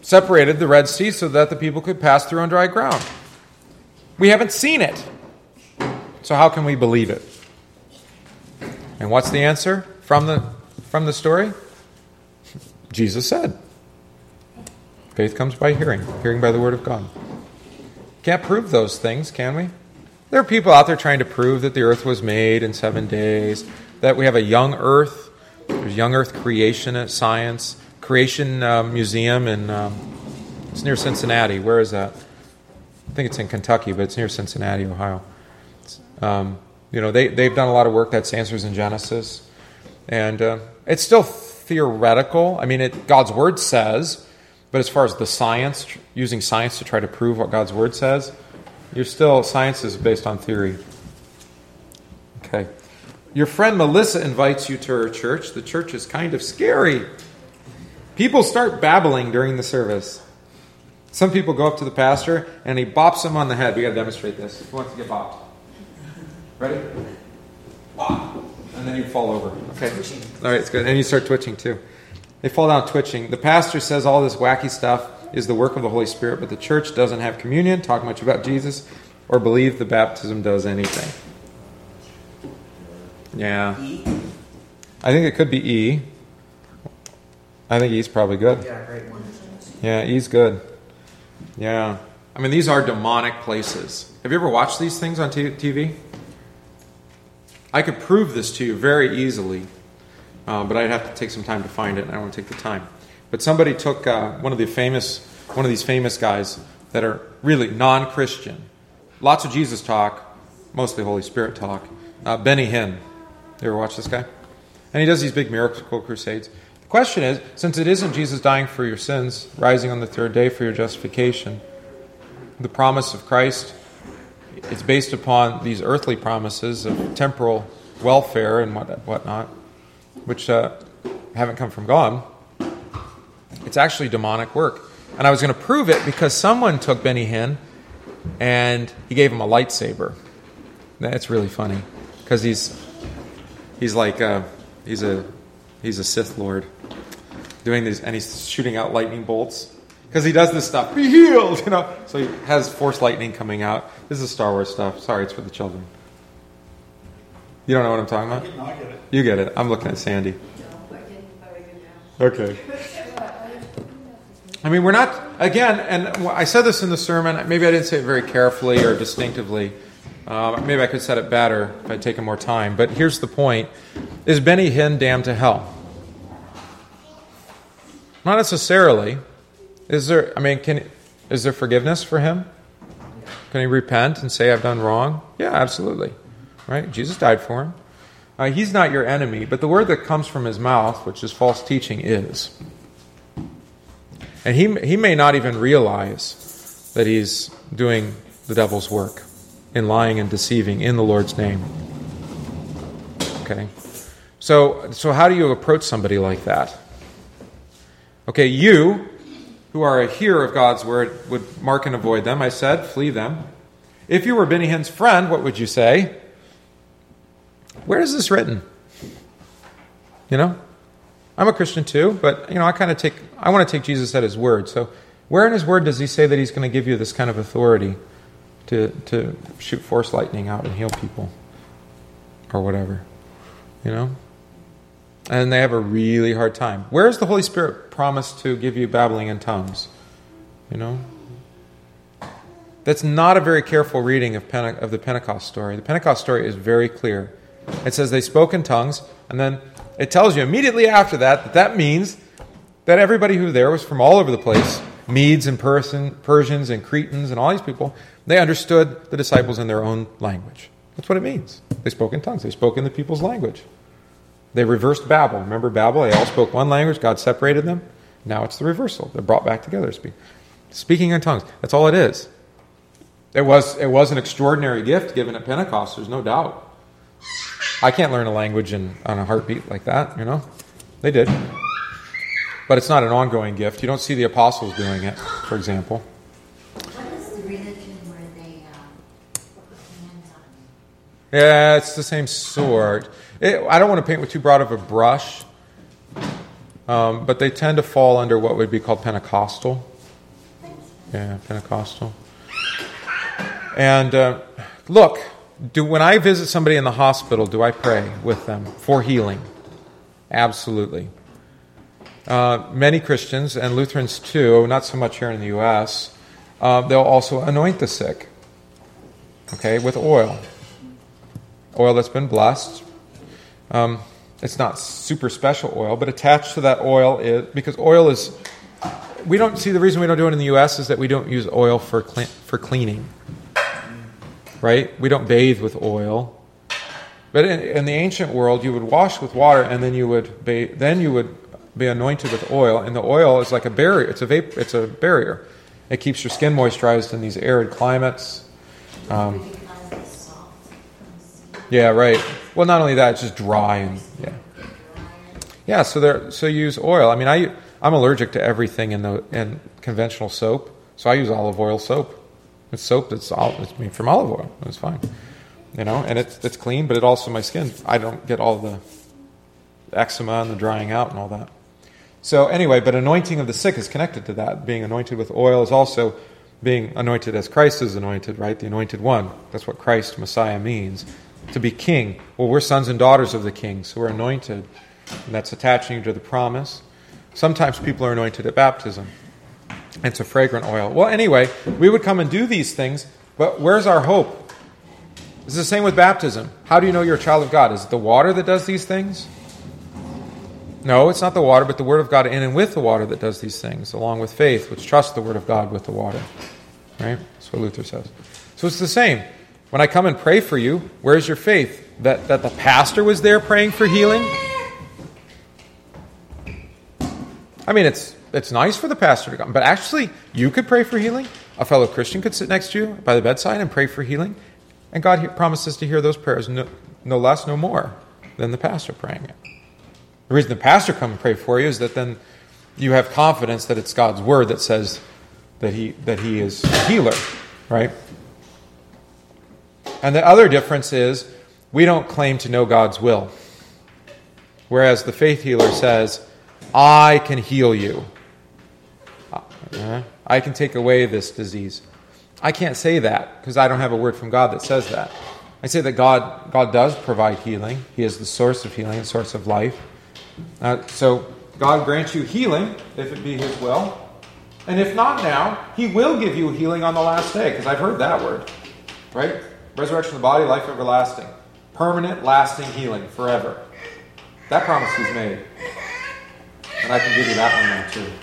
separated the Red Sea so that the people could pass through on dry ground. We haven't seen it. So how can we believe it? And what's the answer from the story? Jesus said, faith comes by hearing, hearing by the word of God. Can't prove those things, can we? There are people out there trying to prove that the earth was made in 7 days, that we have a young earth. There's young earth creation science, creation museum, and it's near Cincinnati. Where is that? I think it's in Kentucky, but it's near Cincinnati, Ohio. They've done a lot of work. That's Answers in Genesis. And it's still theoretical. I mean, God's Word says, but as far as the science, using science to try to prove what God's Word says, science is based on theory. Okay. Your friend Melissa invites you to her church. The church is kind of scary. People start babbling during the service. Some people go up to the pastor and he bops them on the head. We got to demonstrate this. Who wants to get bopped? Ready? Bop. And then you fall over. Okay. All right, it's good. And you start twitching too. They fall down twitching. The pastor says all this wacky stuff is the work of the Holy Spirit, but the church doesn't have communion, talk much about Jesus, or believe the baptism does anything. Yeah. I think it could be E. I think E's probably good. Yeah, great one. Yeah, E's good. Yeah. I mean, these are demonic places. Have you ever watched these things on TV? I could prove this to you very easily, but I'd have to take some time to find it, and I don't want to take the time. But somebody took one of these famous guys that are really non-Christian. Lots of Jesus talk, mostly Holy Spirit talk. Benny Hinn. You ever watch this guy? And he does these big miracle crusades. The question is, since it isn't Jesus dying for your sins, rising on the third day for your justification, the promise of Christ, it's based upon these earthly promises of temporal welfare and whatnot, which haven't come from God. It's actually demonic work. And I was going to prove it because someone took Benny Hinn and he gave him a lightsaber. That's really funny because he's a Sith Lord doing these, and he's shooting out lightning bolts because he does this stuff. Be healed, So he has force lightning coming out. This is Star Wars stuff. Sorry, it's for the children. You don't know what I'm talking about? No, I get it. You get it. I'm looking at Sandy. Okay. I mean, we're not, again, and I said this in the sermon, maybe I didn't say it very carefully or distinctively. Maybe I could set it better if I'd taken more time. But here's the point. Is Benny Hinn damned to hell? Not necessarily. Is there forgiveness for him? Can he repent and say, I've done wrong? Yeah, absolutely. Right? Jesus died for him. He's not your enemy, but the word that comes from his mouth, which is false teaching, is. And he may not even realize that he's doing the devil's work in lying and deceiving in the Lord's name. Okay? So how do you approach somebody like that? Okay, you, who are a hearer of God's word, would mark and avoid them. I said, flee them. If you were Benny Hinn's friend, what would you say? Where is this written? I'm a Christian too, but I want to take Jesus at his word. So where in his word does he say that he's going to give you this kind of authority to shoot force lightning out and heal people or whatever? And they have a really hard time. Where is the Holy Spirit promised to give you babbling in tongues? That's not a very careful reading of the Pentecost story. The Pentecost story is very clear. It says they spoke in tongues, and then it tells you immediately after that means that everybody who there was from all over the place, Medes and Persians and Cretans and all these people, they understood the disciples in their own language. That's what it means. They spoke in tongues. They spoke in the people's language. They reversed Babel. Remember Babel? They all spoke one language. God separated them. Now it's the reversal. They're brought back together. Speaking in tongues. That's all it is. It was an extraordinary gift given at Pentecost. There's no doubt. I can't learn a language on a heartbeat like that, They did. But it's not an ongoing gift. You don't see the apostles doing it, for example. What is the religion where they put hands on? Yeah, it's the same sort. I don't want to paint with too broad of a brush, but they tend to fall under what would be called Pentecostal. Yeah, Pentecostal. And look, when I visit somebody in the hospital, do I pray with them for healing? Absolutely. Many Christians, and Lutherans too, not so much here in the U.S., they'll also anoint the sick, okay, with oil. Oil that's been blessed. It's not super special oil, but attached to that oil is, because oil is, we don't see the reason we don't do it in the U.S. is that we don't use oil for cleaning, right? We don't bathe with oil. But in the ancient world, you would wash with water, and then you would be anointed with oil, and the oil is like a barrier. It's a barrier. It keeps your skin moisturized in these arid climates. Yeah, right. Well, not only that, it's just dry and yeah. So you use oil. I mean, I'm allergic to everything in conventional soap, so I use olive oil soap. It's soap that's made from olive oil. It's fine, and it's clean, but it also my skin. I don't get all the eczema and the drying out and all that. So anyway, but anointing of the sick is connected to that. Being anointed with oil is also being anointed as Christ is anointed, right? The anointed one. That's what Christ, Messiah, means. To be king. Well, we're sons and daughters of the king, so we're anointed. And that's attaching you to the promise. Sometimes people are anointed at baptism. It's a fragrant oil. Well, anyway, we would come and do these things, but where's our hope? It's the same with baptism. How do you know you're a child of God? Is it the water that does these things? No, it's not the water, but the Word of God in and with the water that does these things, along with faith, which trusts the Word of God with the water. Right? That's what Luther says. So it's the same. When I come and pray for you, where's your faith? That the pastor was there praying for healing? I mean, it's nice for the pastor to come, but actually, you could pray for healing. A fellow Christian could sit next to you by the bedside and pray for healing. And God promises to hear those prayers, no less, no more, than the pastor praying it. The reason the pastor come and pray for you is that then you have confidence that it's God's word that says that he is a healer, right? And the other difference is we don't claim to know God's will. Whereas the faith healer says, I can heal you. I can take away this disease. I can't say that because I don't have a word from God that says that. I say that God does provide healing. He is the source of healing and source of life. So God grants you healing if it be His will. And if not now, He will give you healing on the last day, because I've heard that word. Right? Resurrection of the body, life everlasting. Permanent, lasting healing forever. That promise He's made. And I can give you that one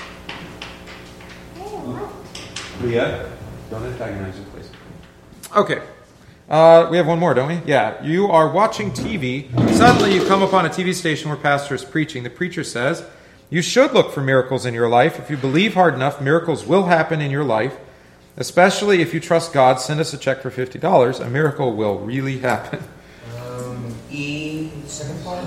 now too. Leah, don't antagonize her, please. Okay. We have one more, don't we? Yeah. You are watching TV. Suddenly you come upon a TV station where pastor is preaching. The preacher says, you should look for miracles in your life. If you believe hard enough, miracles will happen in your life. Especially if you trust God, send us a check for $50. A miracle will really happen. Second part?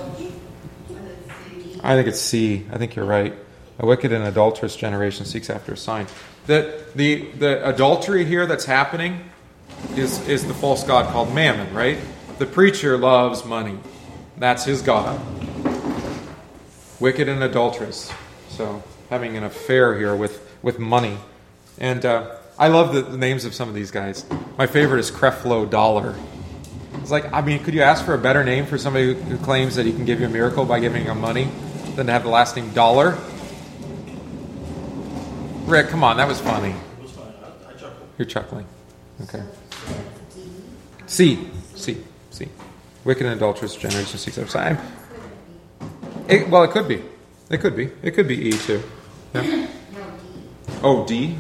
I think it's C. I think you're right. A wicked and adulterous generation seeks after a sign. The adultery here that's happening is the false god called Mammon, right? The preacher loves money. That's his god. Wicked and adulterous. So having an affair here with money. And I love the names of some of these guys. My favorite is Creflo Dollar. It's like, I mean, could you ask for a better name for somebody who claims that he can give you a miracle by giving you money than to have the last name Dollar? Rick, come on, that was funny. It was fine. I chuckled. You're chuckling. Okay. C. Wicked and adulterous generation seeks after sign. Well, it could be. It could be. It could be E too. Yeah. Oh, D?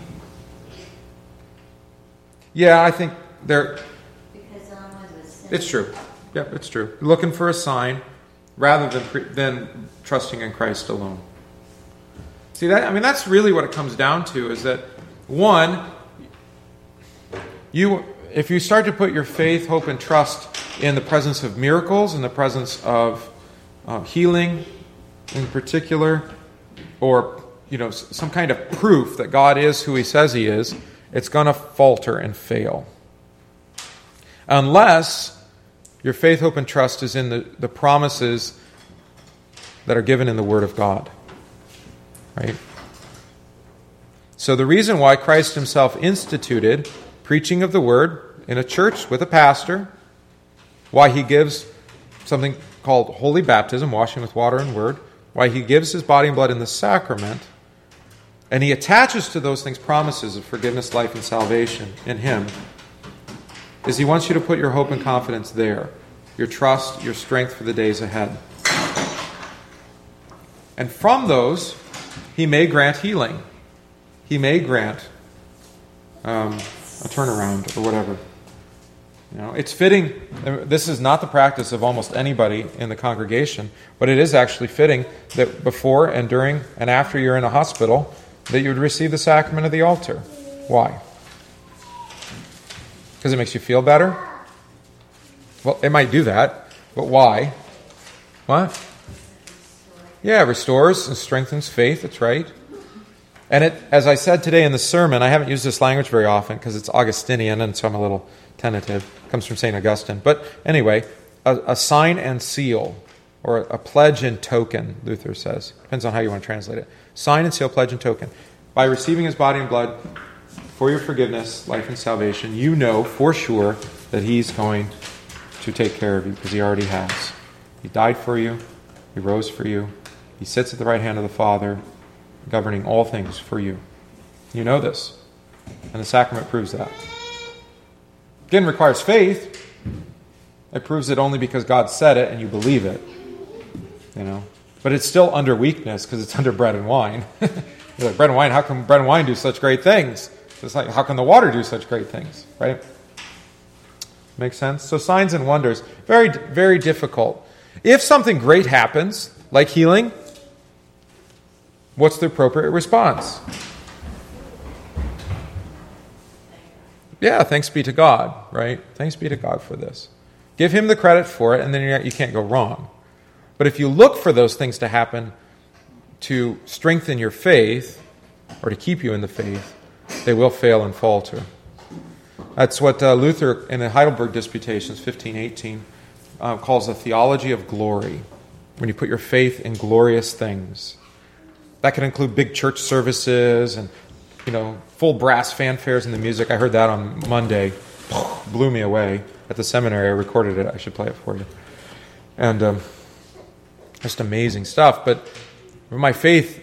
Yeah, I think they're... Because was It's true. Yep, it's true. Looking for a sign rather than trusting in Christ alone. See that? I mean, that's really what it comes down to. Is that one, if you start to put your faith, hope, and trust in the presence of miracles, in the presence of healing, in particular, or some kind of proof that God is who He says He is, it's going to falter and fail. Unless your faith, hope, and trust is in the promises that are given in the Word of God. Right? So the reason why Christ himself instituted preaching of the word in a church with a pastor, why he gives something called holy baptism, washing with water and word, why he gives his body and blood in the sacrament, and he attaches to those things promises of forgiveness, life, and salvation in him, is he wants you to put your hope and confidence there, your trust, your strength for the days ahead. And from those, he may grant healing. He may grant a turnaround or whatever. It's fitting. This is not the practice of almost anybody in the congregation, but it is actually fitting that before and during and after you're in a hospital, that you would receive the sacrament of the altar. Why? Because it makes you feel better? Well, it might do that, but why? What? Yeah, it restores and strengthens faith, that's right. And it, as I said today in the sermon, I haven't used this language very often because it's Augustinian and so I'm a little tentative. It comes from St. Augustine. But anyway, a sign and seal, or a pledge and token, Luther says. Depends on how you want to translate it. Sign and seal, pledge and token. By receiving his body and blood for your forgiveness, life, and salvation, you know for sure that he's going to take care of you because he already has. He died for you. He rose for you. He sits at the right hand of the Father, governing all things for you. You know this. And the sacrament proves that. Again, requires faith. It proves it only because God said it and you believe it. But it's still under weakness because it's under bread and wine. You're like, bread and wine, how can bread and wine do such great things? It's like, how can the water do such great things? Right? Makes sense? So signs and wonders, very, very difficult. If something great happens, like healing, what's the appropriate response? Yeah, thanks be to God, right? Thanks be to God for this. Give him the credit for it, and then you can't go wrong. But if you look for those things to happen to strengthen your faith, or to keep you in the faith, they will fail and falter. That's what Luther, in the Heidelberg Disputations, 1518, calls a theology of glory, when you put your faith in glorious things. That can include big church services and, full brass fanfares in the music. I heard that on Monday. Blew me away at the seminary. I recorded it. I should play it for you. And just amazing stuff. But my faith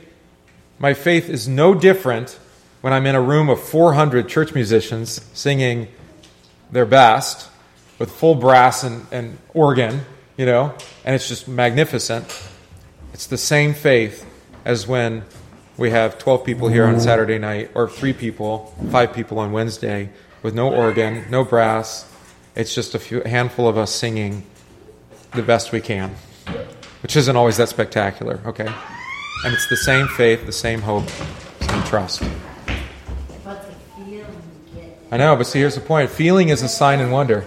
is no different when I'm in a room of 400 church musicians singing their best with full brass and organ, and it's just magnificent. It's the same faith as when we have 12 people here on Saturday night, or 3 people, 5 people on Wednesday, with no organ, no brass. It's just a handful of us singing the best we can, which isn't always that spectacular, okay? And it's the same faith, the same hope, same trust. But the feeling you get. I know, but see, here's the point. Feeling is a sign and wonder.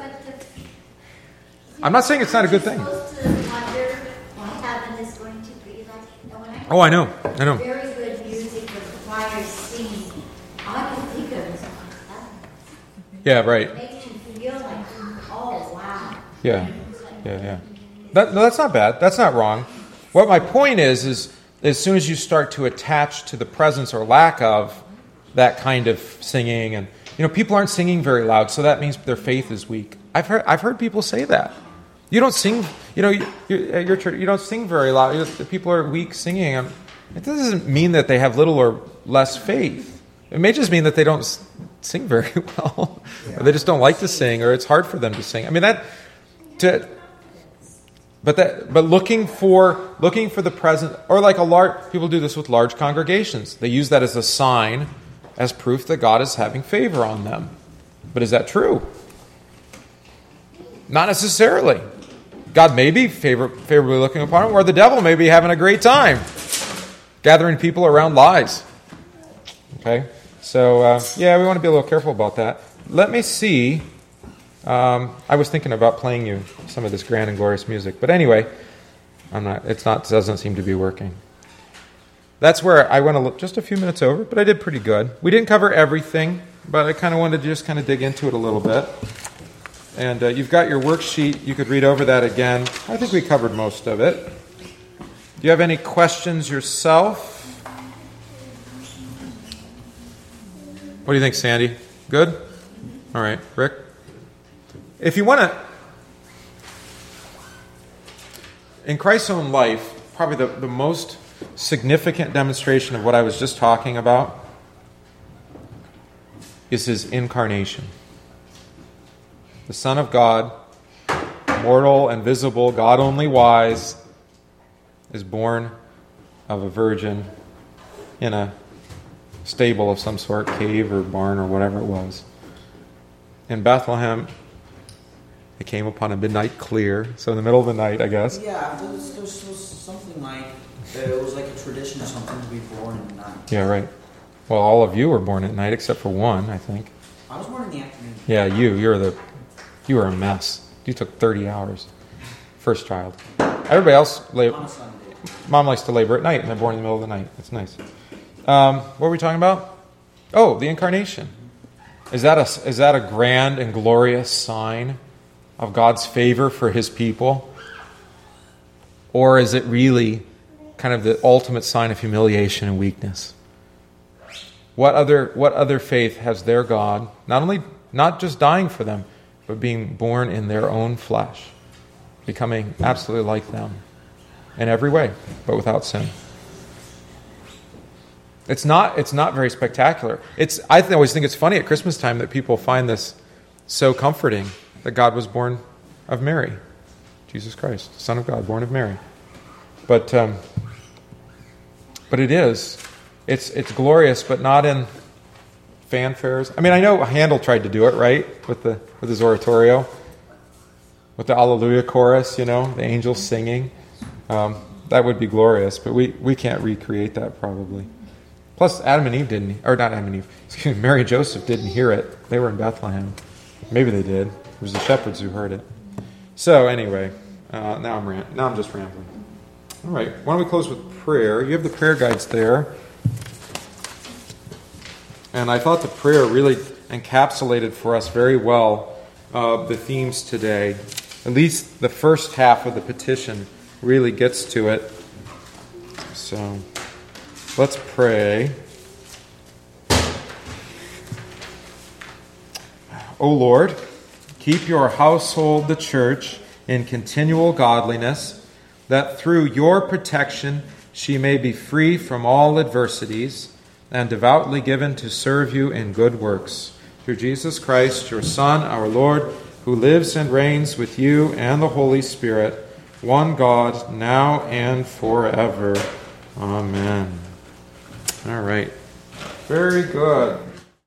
I'm not saying it's not a good thing. You're supposed to wonder what heaven is going to be like. And when Oh, I know. Very good music with the choir singing. All I can think of is, Yeah, right. it makes you feel like, oh, wow. Yeah. That's not bad. That's not wrong. What my point is as soon as you start to attach to the presence or lack of that kind of singing, and people aren't singing very loud, so that means their faith is weak. I've heard people say that. You don't sing, at your church, you don't sing very loud. People are weak singing. It doesn't mean that they have little or less faith. It may just mean that they don't sing very well, or they just don't like to sing, or it's hard for them to sing. I mean But looking for the present, or like people do this with large congregations. They use that as a sign, as proof that God is having favor on them. But is that true? Not necessarily. God may be favorably looking upon them, or the devil may be having a great time gathering people around lies. Okay? So, we want to be a little careful about that. Let me see. I was thinking about playing you some of this grand and glorious music. But anyway, it doesn't seem to be working. That's where I went just a few minutes over, but I did pretty good. We didn't cover everything, but I kind of wanted to just kind of dig into it a little bit. And you've got your worksheet. You could read over that again. I think we covered most of it. Do you have any questions yourself? What do you think, Sandy? Good? All right. Rick? If you want to... In Christ's own life, probably the most significant demonstration of what I was just talking about is his incarnation. The Son of God, mortal and visible, God only wise, is born of a virgin in a stable of some sort, cave or barn or whatever it was. In Bethlehem, it came upon a midnight clear, so in the middle of the night, I guess. Yeah, there was something like, it was like a tradition or something to be born in the night. Yeah, right. Well, all of you were born at night, except for one, I think. I was born in the afternoon. Yeah, you were a mess. You took 30 hours. First child. Everybody else, On a Sunday. Mom likes to labor at night, and they're born in the middle of the night. That's nice. What were we talking about? Oh, the incarnation. Is that a grand and glorious sign of God's favor for his people? Or is it really kind of the ultimate sign of humiliation and weakness? What other faith has their God not just dying for them, but being born in their own flesh, becoming absolutely like them in every way, but without sin? It's not very spectacular. I always think it's funny at Christmas time that people find this so comforting, that God was born of Mary, Jesus Christ, Son of God, born of Mary. But it is. It's glorious, but not in fanfares. I mean, I know Handel tried to do it, right, with his oratorio, with the Alleluia chorus, the angels singing. That would be glorious, but we can't recreate that probably. Plus, Mary and Joseph didn't hear it. They were in Bethlehem. Maybe they did. It was the shepherds who heard it. So anyway, now I'm just rambling. All right, why don't we close with prayer? You have the prayer guides there. And I thought the prayer really encapsulated for us very well the themes today. At least the first half of the petition really gets to it. So let's pray. O Lord, keep your household, the church, in continual godliness, that through your protection she may be free from all adversities and devoutly given to serve you in good works. Through Jesus Christ, your Son, our Lord, who lives and reigns with you and the Holy Spirit, one God, now and forever. Amen. All right. Very good.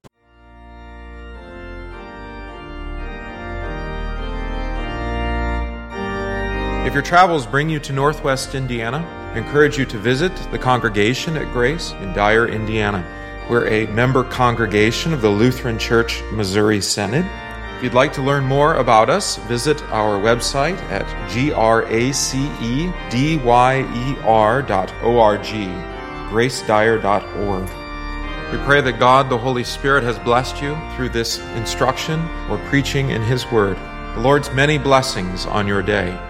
If your travels bring you to Northwest Indiana, I encourage you to visit the congregation at Grace in Dyer, Indiana. We're a member congregation of the Lutheran Church Missouri Synod. If you'd like to learn more about us, visit our website at gracedyer.org, gracedyer.org. We pray that God, the Holy Spirit, has blessed you through this instruction or preaching in His Word. The Lord's many blessings on your day.